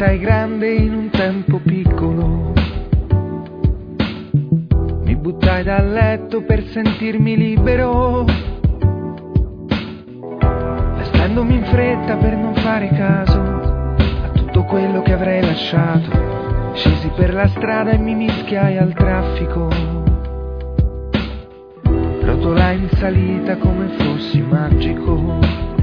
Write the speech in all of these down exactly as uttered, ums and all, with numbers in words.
diventai grande in un tempo piccolo. Mi buttai dal letto per sentirmi libero, vestendomi in fretta per non fare caso a tutto quello che avrei lasciato. Scesi per la strada e mi mischiai al traffico, rotolai in salita come fossi magico,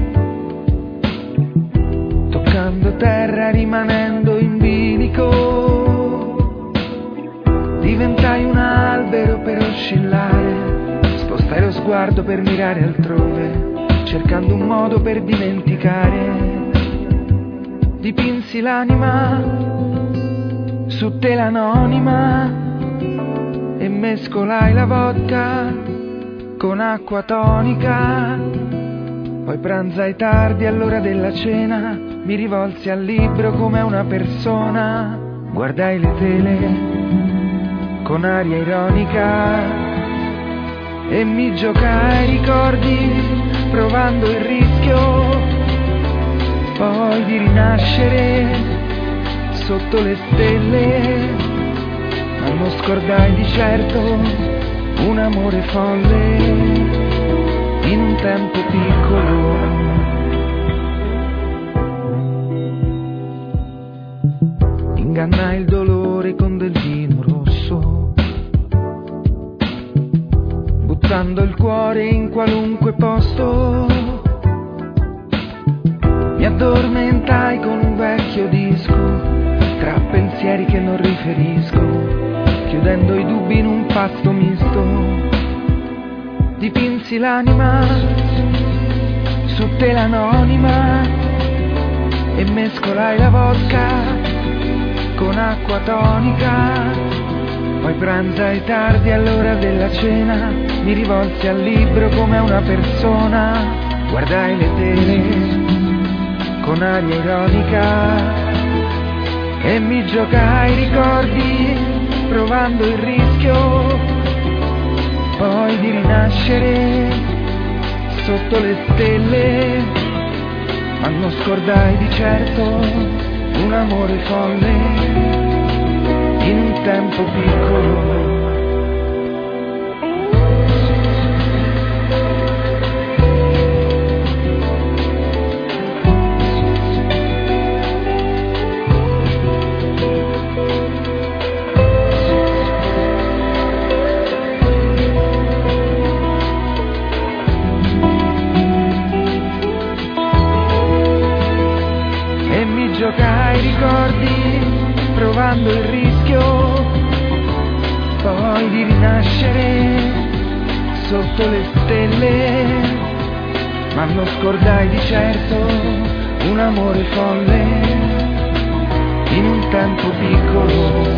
toccando terra rimanendo in bilico. Diventai un albero per oscillare, spostai lo sguardo per mirare altrove, cercando un modo per dimenticare. Dipinsi l'anima su tela anonima e mescolai la vodka con acqua tonica. Poi pranzai tardi all'ora della cena, mi rivolsi al libro come a una persona, guardai le tele con aria ironica e mi giocai ricordi provando il rischio poi di rinascere sotto le stelle, ma non scordai di certo un amore folle in un tempo piccolo. Ingannai il dolore con del vino rosso, buttando il cuore in qualunque posto. Mi addormentai con un vecchio disco tra pensieri che non riferisco, chiudendo i dubbi in un pasto misto. Dipinsi l'anima su tela anonima e mescolai la vodka con acqua tonica. Poi pranzai tardi all'ora della cena, mi rivolsi al libro come a una persona, guardai le tele con aria ironica e mi giocai ricordi provando il rischio poi di rinascere sotto le stelle, ma non scordai di certo un amore folle in un tempo piccolo. Giocai ricordi provando il rischio poi di rinascere sotto le stelle, ma non scordai di certo un amore folle in un tempo piccolo.